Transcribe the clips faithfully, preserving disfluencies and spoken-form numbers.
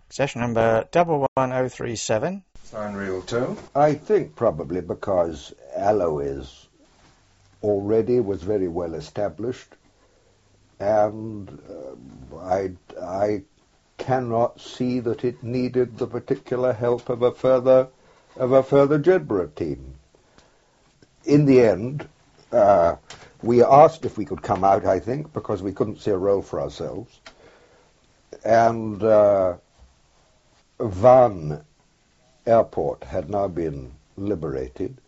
Session number double one oh three seven. Sign reel two. I think probably because Alois already was very well established, and uh, I, I cannot see that it needed the particular help of a further of a further Jedburgh team. In the end, uh, we asked if we could come out, I think, because we couldn't see a role for ourselves. And uh, Vannes Airport had now been liberated,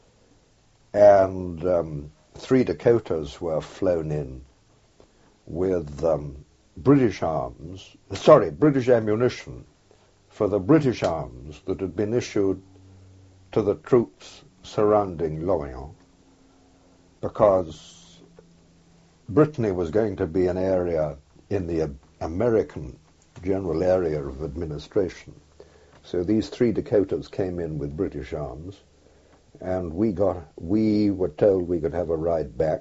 and um, three Dakotas were flown in with um, British arms, sorry, British ammunition for the British arms that had been issued to the troops surrounding Lorient, because Brittany was going to be an area in the American general area of administration. So these three Dakotas came in with British arms, and we got we were told we could have a ride back.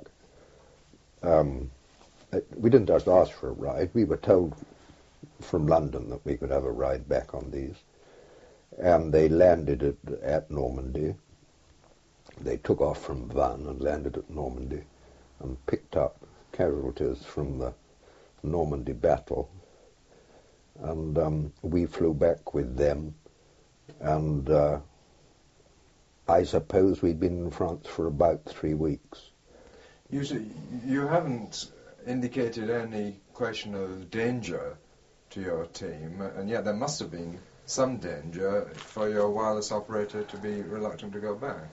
Um, we didn't just ask for a ride. We were told from London that we could have a ride back on these. And they landed at, at Normandy. They took off from Vannes and landed at Normandy and picked up casualties from the Normandy battle. And um, we flew back with them. And uh, I suppose we'd been in France for about three weeks. You, see, you haven't indicated any question of danger to your team, and yet there must have been some danger for your wireless operator to be reluctant to go back.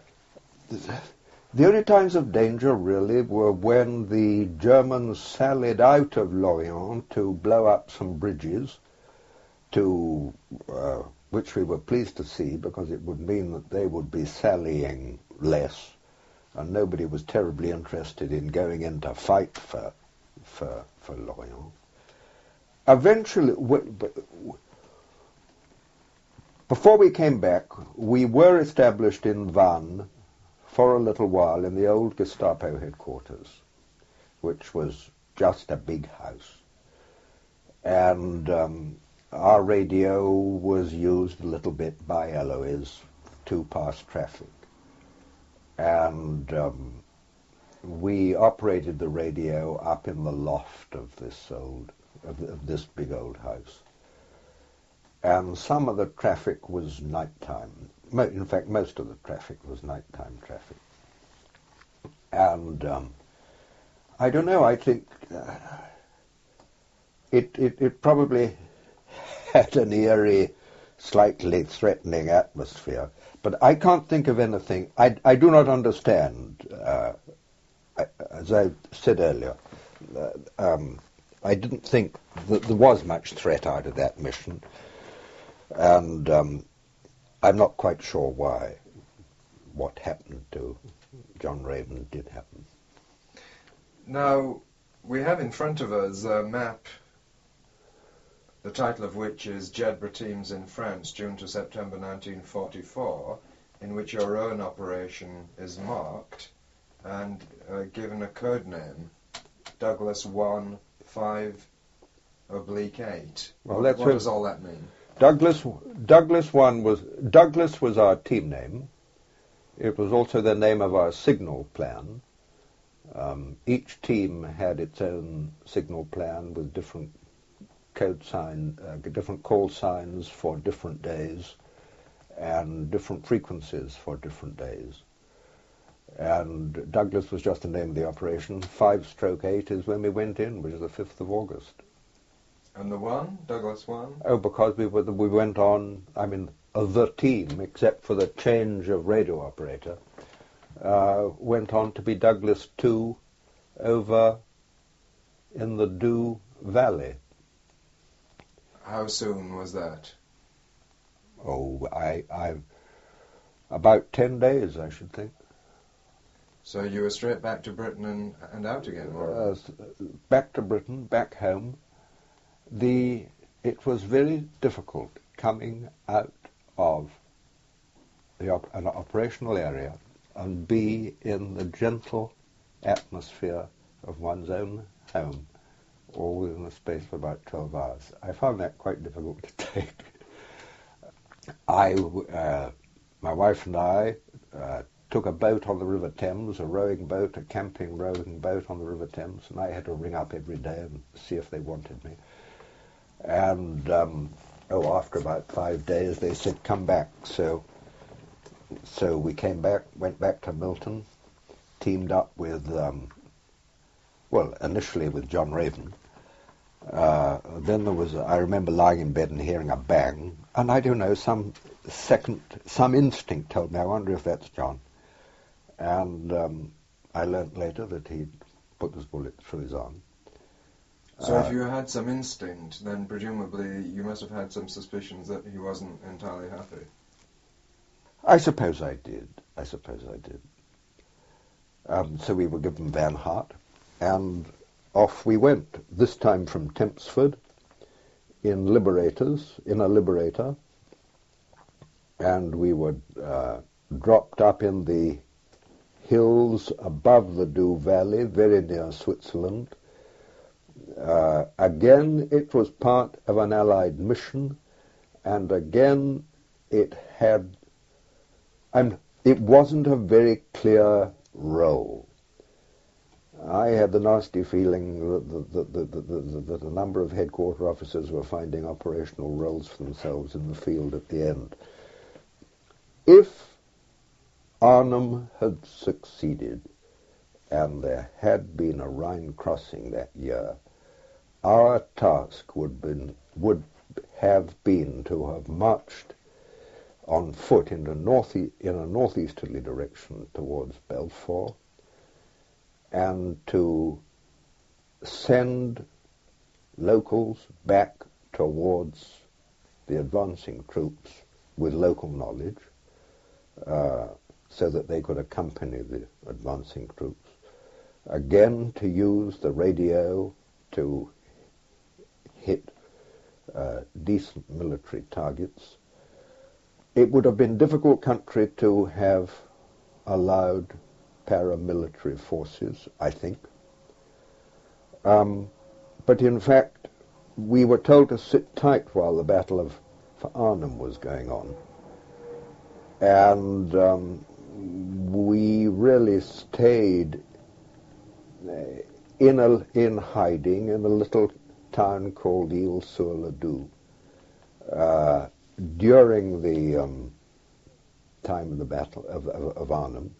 The only times of danger, really, were when the Germans sallied out of Lorient to blow up some bridges, to uh, which we were pleased to see, because it would mean that they would be sallying less, and nobody was terribly interested in going in to fight for for, for Lorient. Eventually, before we came back, we were established in Vannes for a little while in the old Gestapo headquarters, which was just a big house. And um, our radio was used a little bit by Alois to pass traffic. And um, we operated the radio up in the loft of this old, of, of this big old house. And some of the traffic was nighttime. Mo- in fact, most of the traffic was nighttime traffic. And um, I don't know, I think uh, it, it, it probably had an eerie, slightly threatening atmosphere. But I can't think of anything. I, I do not understand, uh, I, as I said earlier, uh, um, I didn't think that there was much threat out of that mission. And um, I'm not quite sure why what happened to John Raymond did happen. Now, we have in front of us a map, the title of which is Jedburgh Teams in France, June to September nineteen forty-four, in which your own operation is marked and uh, given a code name, Douglas one five oblique eight. Well, what that's what a, does all that mean? Douglas Douglas one was Douglas was our team name. It was also the name of our signal plan. Um, each team had its own signal plan with different code sign, uh, different call signs for different days, and different frequencies for different days. And Douglas was just the name of the operation. Five stroke eight is when we went in, which is the fifth of August. And the one, Douglas one? Oh, because we were the, we went on. I mean, uh, the team, except for the change of radio operator, uh, went on to be Douglas two over in the Doubs Valley. How soon was that? Oh, I, I, about ten days, I should think. So you were straight back to Britain and, and out again? Uh, back to Britain, back home. The it was very difficult coming out of the op- an operational area and be in the gentle atmosphere of one's own home all within the space of about twelve hours. I found that quite difficult to take. I, uh, my wife and I uh, took a boat on the River Thames, a rowing boat, a camping rowing boat on the River Thames, and I had to ring up every day and see if they wanted me. And, um, oh, after about five days, they said, come back. So, so we came back, went back to Milton, teamed up with, um, well, initially with John Raven. Uh, then there was, a, I remember lying in bed and hearing a bang, and I don't know, some second, some instinct told me, I wonder if that's John. And um, I learnt later that he'd put this bullet through his arm. So uh, if you had some instinct, then presumably you must have had some suspicions that he wasn't entirely happy. I suppose I did. I suppose I did. Um, so we were given Van Hart, and off we went, this time from Tempsford, in Liberators, in a Liberator, and we were uh, dropped up in the hills above the Doubs Valley, very near Switzerland. Uh, again, it was part of an Allied mission, and again, it had, and it wasn't a very clear role. I had the nasty feeling that, that, that, that, that, that a number of headquarter officers were finding operational roles for themselves in the field at the end. If Arnhem had succeeded, and there had been a Rhine crossing that year, our task would, been, would have been to have marched on foot in a, north in a northeasterly direction towards Belfort, and to send locals back towards the advancing troops with local knowledge, uh, so that they could accompany the advancing troops. Again, to use the radio to hit uh, decent military targets. It would have been a difficult country to have allowed paramilitary forces, I think. Um, but in fact, we were told to sit tight while the Battle of for Arnhem was going on. And um, we really stayed in, a, in hiding in a little town called Isle-sur-le-Doubs uh, during the um, time of the Battle of, of, of Arnhem.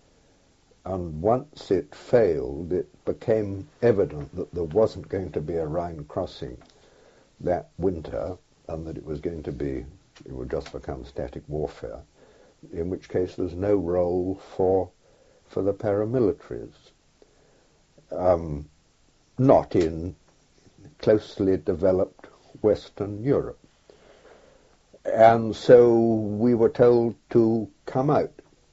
And once it failed, it became evident that there wasn't going to be a Rhine crossing that winter, and that it was going to be, it would just become static warfare, in which case there's no role for for the paramilitaries. Um, not in closely developed Western Europe. And so we were told to come out,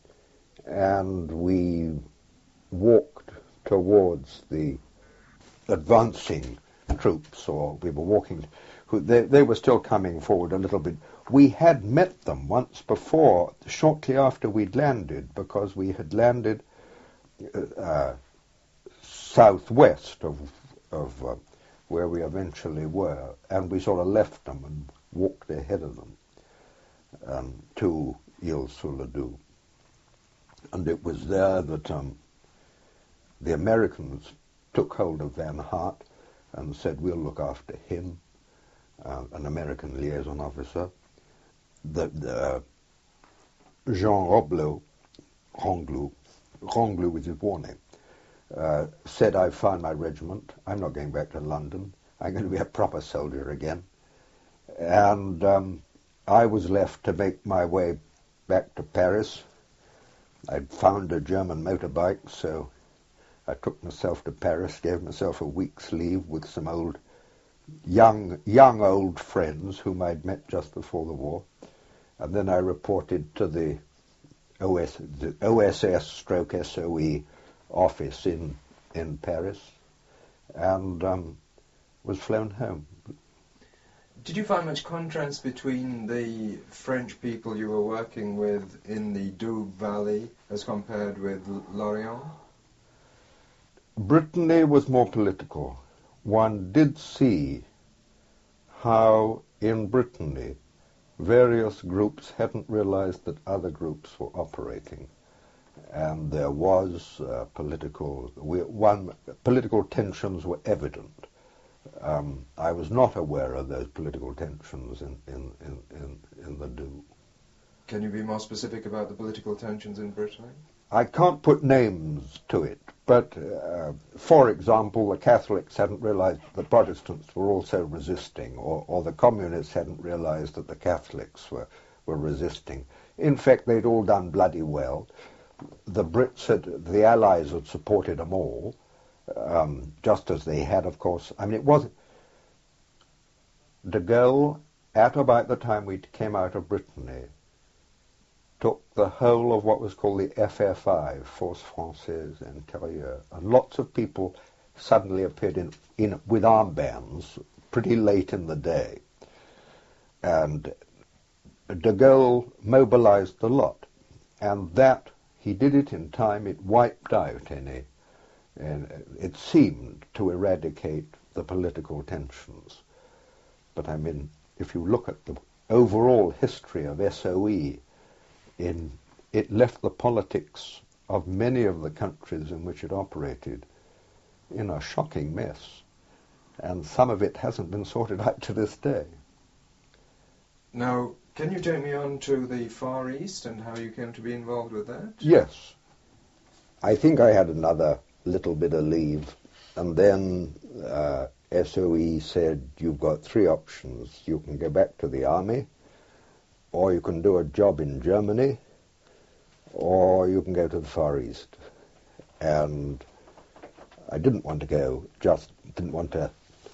and we walked towards the advancing troops, or we were walking, they, they were still coming forward a little bit. We had met them once before, shortly after we'd landed, because we had landed uh, southwest of, of uh, where we eventually were, and we sort of left them and walked ahead of them um, to Isle-sur-le-Doubs. And it was there that um, the Americans took hold of Van Hart and said, we'll look after him, uh, an American liaison officer. The, the, Jean Robleau, Ronglou, Ronglou was his war name, uh, said, I've found my regiment, I'm not going back to London, I'm going to be a proper soldier again. And um, I was left to make my way back to Paris. I'd found a German motorbike, so I took myself to Paris, gave myself a week's leave with some old, young, young old friends whom I'd met just before the war. And then I reported to the, O S, the O S S stroke S O E office in, in Paris, and um, was flown home. Did you find much contrast between the French people you were working with in the Doubs Valley as compared with Lorient? Brittany was more political. one did see how in Brittany various groups hadn't realized that other groups were operating. And there was uh, political, we, one, political tensions were evident. Um, I was not aware of those political tensions in, in, in, in, in the do. Can you be more specific about the political tensions in Brittany? I can't put names to it, but uh, for example, the Catholics hadn't realized that the Protestants were also resisting, or, or the Communists hadn't realized that the Catholics were, were resisting. In fact, they'd all done bloody well. The Brits had, the Allies had supported them all, um, just as they had, of course. I mean, it wasn't. De Gaulle, at about the time we came out of Brittany, took the whole of what was called the F F I, Force Française Intérieure, and lots of people suddenly appeared in, in with armbands pretty late in the day. And de Gaulle mobilized the lot, and that, he did it in time, it wiped out any, and it seemed to eradicate the political tensions. But I mean, if you look at the overall history of S O E, In, it left the politics of many of the countries in which it operated in a shocking mess, and some of it hasn't been sorted out to this day. Now, can you take me on to the Far East and how you came to be involved with that? Yes. I think I had another little bit of leave, and then uh, S O E said, you've got three options. You can go back to the army, or you can do a job in Germany, or you can go to the Far East. And I didn't want to go, just didn't want to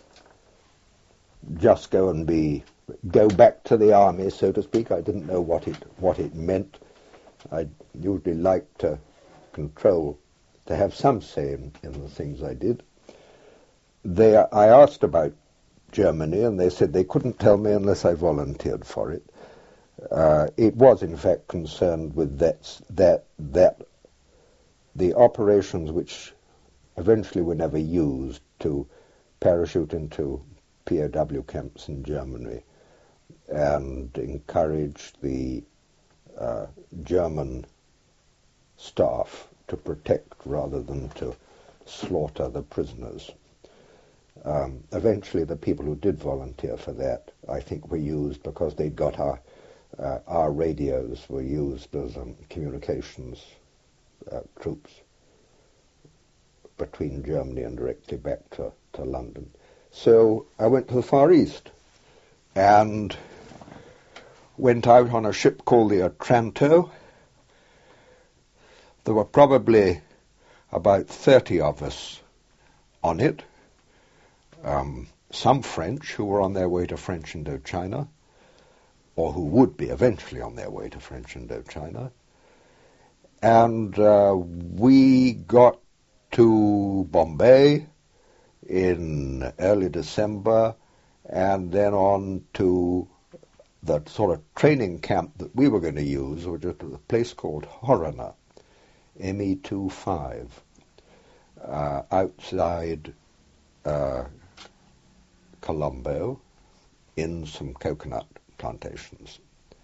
just go and be, go back to the army, so to speak. I didn't know what it, what it meant. I usually liked to control, to have some say in, in the things I did. They, I asked about Germany, and they said they couldn't tell me unless I volunteered for it. Uh, it was, in fact, concerned with that, that, that the operations which eventually were never used to parachute into P O W camps in Germany and encourage the uh, German staff to protect rather than to slaughter the prisoners. Um, eventually, the people who did volunteer for that, I think, were used because they'd got our Uh, our radios were used as um, communications uh, troops between Germany and directly back to, to London. So I went to the Far East and went out on a ship called the Otranto. There were probably about thirty of us on it, um, some French who were on their way to French Indochina, or who would be eventually on their way to French Indochina. And uh, we got to Bombay in early December, and then on to the sort of training camp that we were going to use, which was a place called Horana, M E twenty-five, uh, outside uh, Colombo, in some coconut plantations.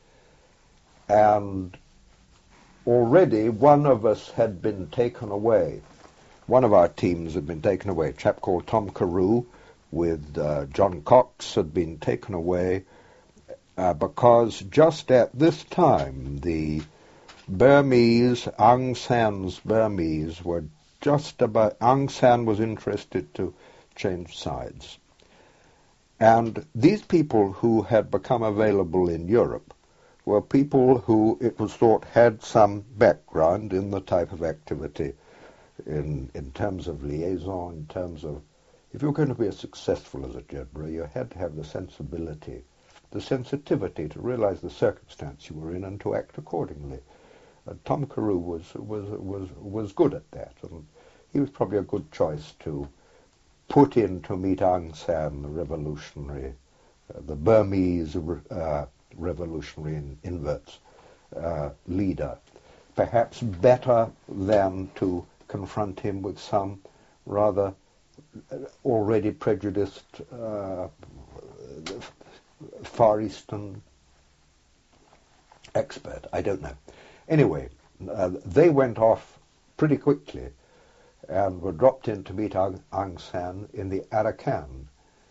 And already one of us had been taken away. One of our teams had been taken away. A chap called Tom Carew with uh, John Cox had been taken away uh, because just at this time the Burmese, Aung San's Burmese were just about, Aung San was interested to change sides. And these people who had become available in Europe were people who, it was thought, had some background in the type of activity in, in terms of liaison, in terms of, if you were going to be as successful as a general, you had to have the sensibility, the sensitivity to realize the circumstance you were in and to act accordingly. And Tom Carew was, was, was, was good at that, and he was probably a good choice to put in to meet Aung San, the revolutionary, uh, the Burmese uh, revolutionary in inverts uh, leader, perhaps better than to confront him with some rather already prejudiced uh, Far Eastern expert. I don't know. Anyway, uh, they went off pretty quickly and were dropped in to meet Aung, Aung San in the Arakan.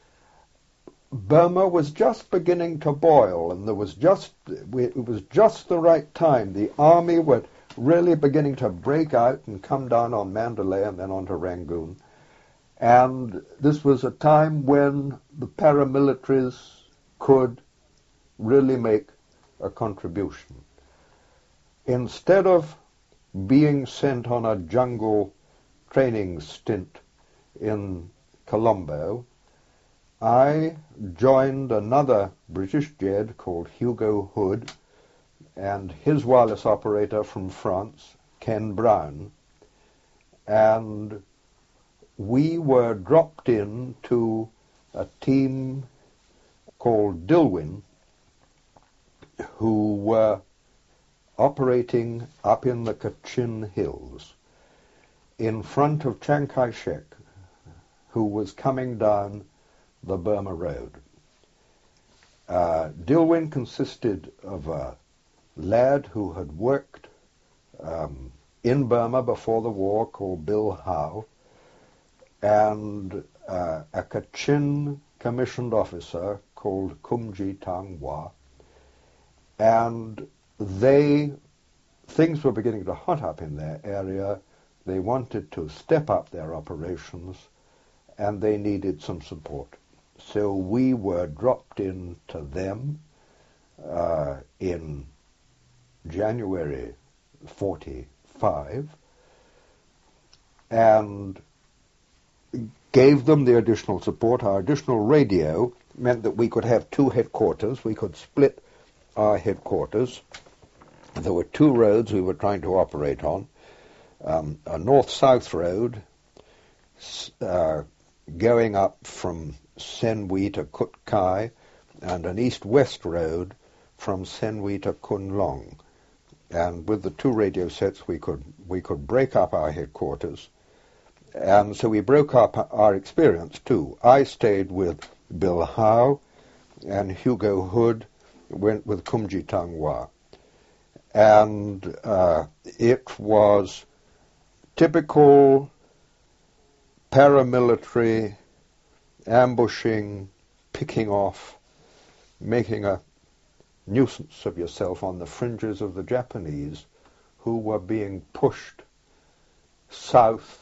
Burma was just beginning to boil, and there was just it was just the right time. The army were really beginning to break out and come down on Mandalay and then onto Rangoon. And this was a time when the paramilitaries could really make a contribution. Instead of being sent on a jungle training stint in Colombo, I joined another British Jed called Hugo Hood and his wireless operator from France, Ken Brown, and we were dropped in to a team called Dilwyn, who were operating up in the Kachin Hills in front of Chiang Kai-shek, who was coming down the Burma Road. Uh, Dilwyn consisted of a lad who had worked um, in Burma before the war called Bill Howe, and uh, a Kachin commissioned officer called Kumji Tangwa. And they, things were beginning to hot up in their area. They wanted to step up their operations, and they needed some support. So we were dropped in to them uh, in January forty-five, and gave them the additional support. Our additional radio meant that we could have two headquarters. We could split our headquarters. There were two roads we were trying to operate on. Um, a north-south road uh, going up from Senwi to Kut Kai, and an east-west road from Senwi to Kun Long. And with the two radio sets, we could we could break up our headquarters. And so we broke up our experience, too. I stayed with Bill Howe, and Hugo Hood went with Kumji Tangwa. And uh, it was typical paramilitary ambushing, picking off, making a nuisance of yourself on the fringes of the Japanese who were being pushed south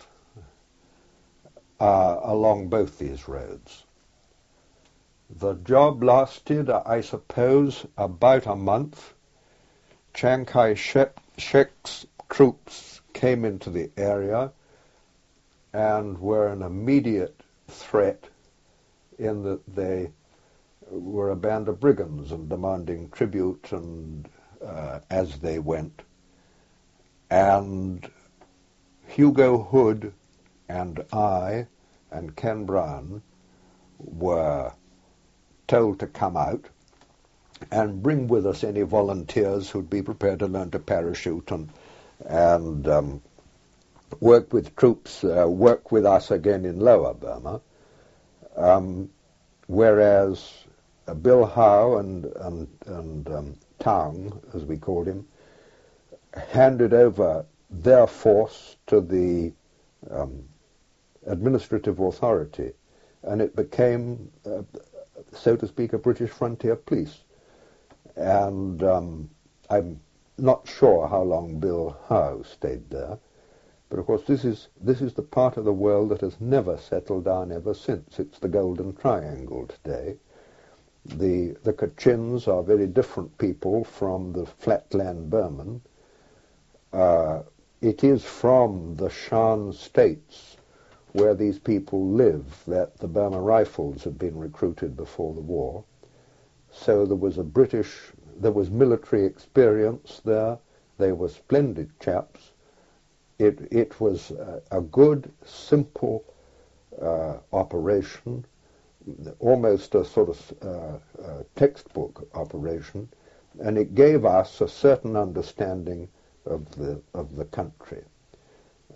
Uh, along both these roads. The job lasted, I suppose, about a month. Chiang Kai-shek's troops came into the area and were an immediate threat in that they were a band of brigands and demanding tribute and uh, as they went. And Hugo Hood and I and Ken Brown were told to come out and bring with us any volunteers who'd be prepared to learn to parachute and, and um, work with troops, uh, work with us again in Lower Burma, um, whereas uh, Bill Howe and, and, and um, Tang, as we called him, handed over their force to the um, administrative authority, and it became, uh, so to speak, a British frontier police. And um, I'm not sure how long Bill Howe stayed there, but of course this is this is the part of the world that has never settled down ever since. It's the Golden Triangle today. The the Kachins are very different people from the flatland Burman. Uh, it is from the Shan states where these people live that the Burma Rifles had been recruited before the war. So there was a British, there was military experience there. They were splendid chaps. It it was a, a good, simple uh, operation, almost a sort of uh, uh, textbook operation, and it gave us a certain understanding of the of the country.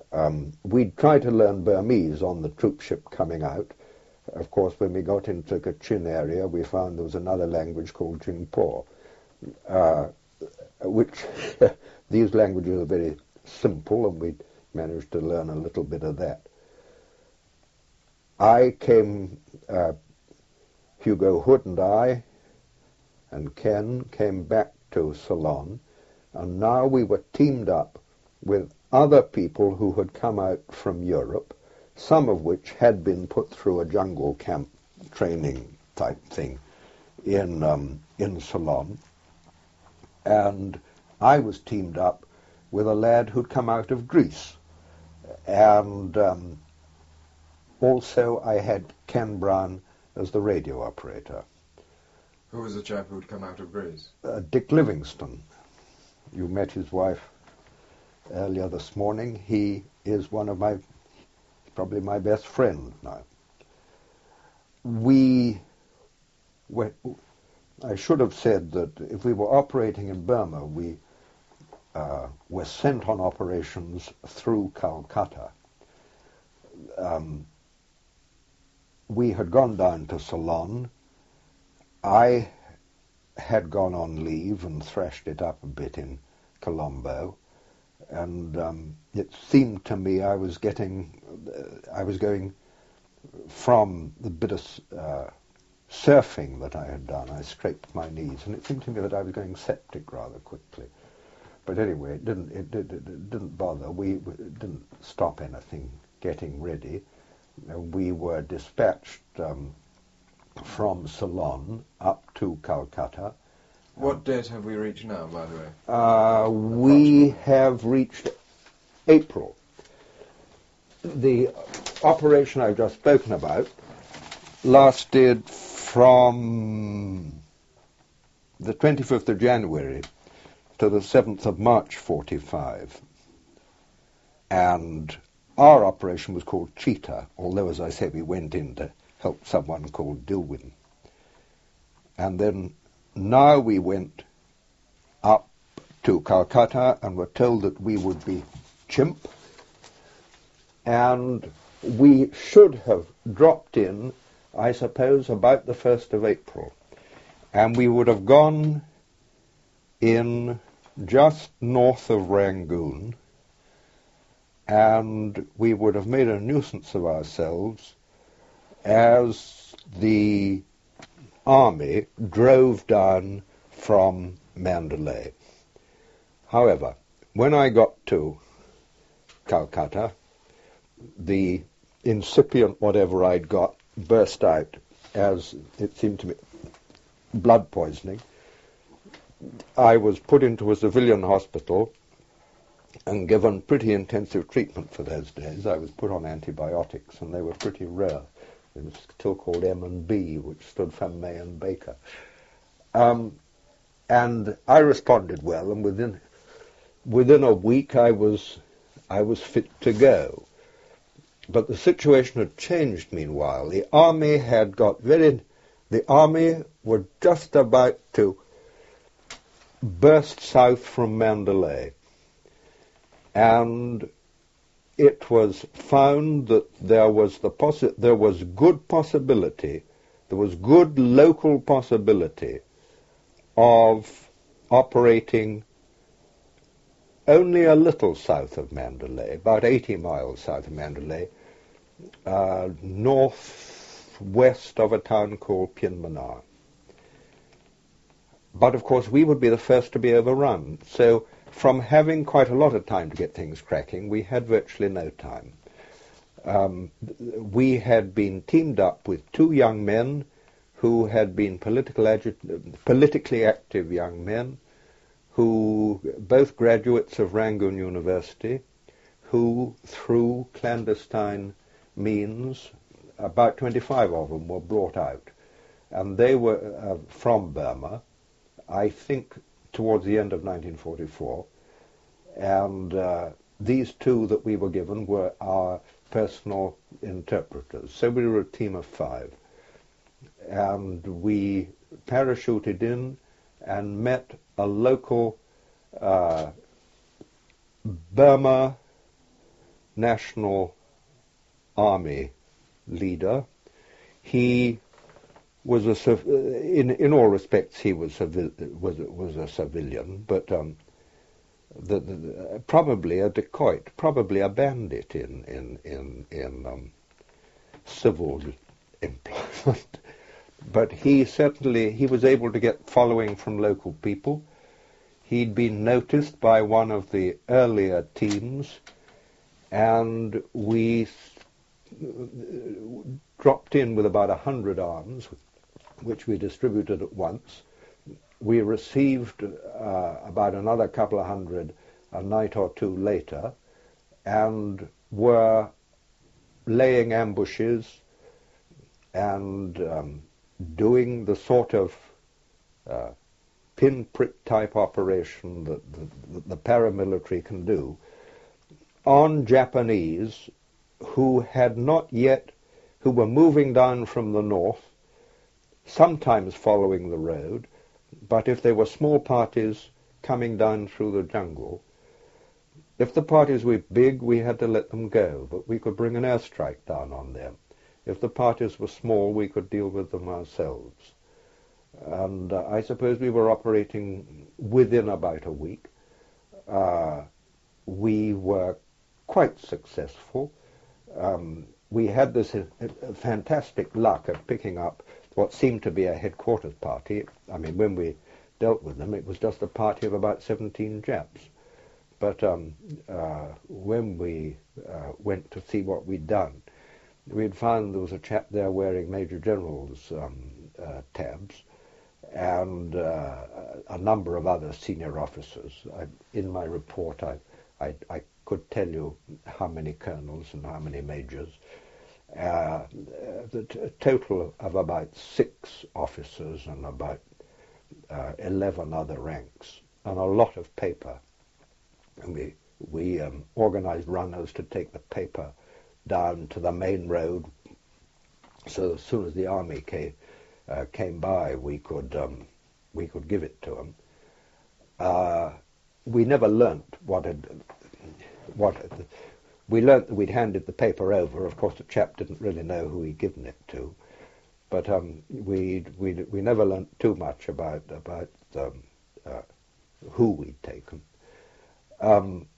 Um, we'd try to learn Burmese on the troop ship coming out. Of course, when we got into Kachin area, we found there was another language called Jingpo, uh, which these languages are very simple, and we managed to learn a little bit of that. I came, uh, Hugo Hood and I, and Ken came back to Ceylon, and now we were teamed up with other people who had come out from Europe, some of which had been put through a jungle camp training type thing in um, in Ceylon. And I was teamed up with a lad who'd come out of Greece. And um, also I had Ken Brown as the radio operator. Who was the chap who'd come out of Greece? Uh, Dick Livingston. You met his wife earlier this morning. He is one of my, probably my best friend now. We were, I should have said that if we were operating in Burma, we uh, were sent on operations through Calcutta. Um, we had gone down to Ceylon. I had gone on leave and thrashed it up a bit in Colombo, and um, it seemed to me I was getting, uh, I was going from the bit of uh, surfing that I had done. I scraped my knees, and it seemed to me that I was going septic rather quickly. But anyway, it didn't, it, it, it didn't bother. We it didn't stop anything getting ready. Uh, we were dispatched um, from Ceylon up to Calcutta. What date have we reached now, by the way? Uh, we have reached April. The operation I've just spoken about lasted from the twenty-fifth of January to the seventh of March forty-five. And our operation was called Cheetah, although, as I say, we went in to help someone called Dilwyn. And then now we went up to Calcutta and were told that we would be chimp, and we should have dropped in, I suppose, about the first of April. And we would have gone in just north of Rangoon, and we would have made a nuisance of ourselves as the army drove down from Mandalay. However, when I got to Calcutta, the incipient whatever I'd got burst out, as it seemed to me, blood poisoning. I was put into a civilian hospital and given pretty intensive treatment for those days. I was put on antibiotics, and they were pretty rare. It was still called M and B, which stood for May and Baker. Um, and I responded well, and within within a week I was I was fit to go. But the situation had changed meanwhile. The army had got very... The army were just about to burst south from Mandalay. And it was found that there was the possi- there was good possibility, there was good local possibility of operating only a little south of Mandalay, about eighty miles south of Mandalay, uh, northwest of a town called Pyinmanar. But of course we would be the first to be overrun, so from having quite a lot of time to get things cracking, we had virtually no time. Um, we had been teamed up with two young men who had been political agi- politically active young men, who both graduates of Rangoon University, who through clandestine means, about twenty-five of them were brought out. And they were uh, from Burma, I think towards the end of nineteen forty-four, and uh, these two that we were given were our personal interpreters. So we were a team of five, and we parachuted in and met a local uh, Burma National Army leader. He was a civ- in in all respects he was civi- was was a civilian, but um, the, the, the, probably a dacoit, probably a bandit in in in in um, civil employment. But he certainly he was able to get following from local people. He'd been noticed by one of the earlier teams, and we dropped in with about a hundred arms, which we distributed at once. We received uh, about another couple of hundred a night or two later, and were laying ambushes and um, doing the sort of uh, pinprick type operation that the, the paramilitary can do on Japanese who had not yet, who were moving down from the north, sometimes following the road, but if they were small parties coming down through the jungle, if the parties were big, we had to let them go, but we could bring an airstrike down on them. If the parties were small, we could deal with them ourselves. And uh, I suppose we were operating within about a week. Uh, we were quite successful. Um, we had this uh, uh, fantastic luck of picking up what seemed to be a headquarters party. I mean, when we dealt with them, it was just a party of about seventeen Japs. But um, uh, when we uh, went to see what we'd done, we'd found there was a chap there wearing Major General's um, uh, tabs, and uh, a number of other senior officers. I, in my report, I, I, I could tell you how many colonels and how many majors. Uh, the t- total of about six officers and about uh, eleven other ranks, and a lot of paper. And we we um, organized runners to take the paper down to the main road, so as soon as the army came uh, came by, we could um, we could give it to them. Uh, we never learnt what had what had, we learnt that we'd handed the paper over. Of course, the chap didn't really know who he'd given it to, but um, we we we never learnt too much about about um, uh, who we'd taken. Um,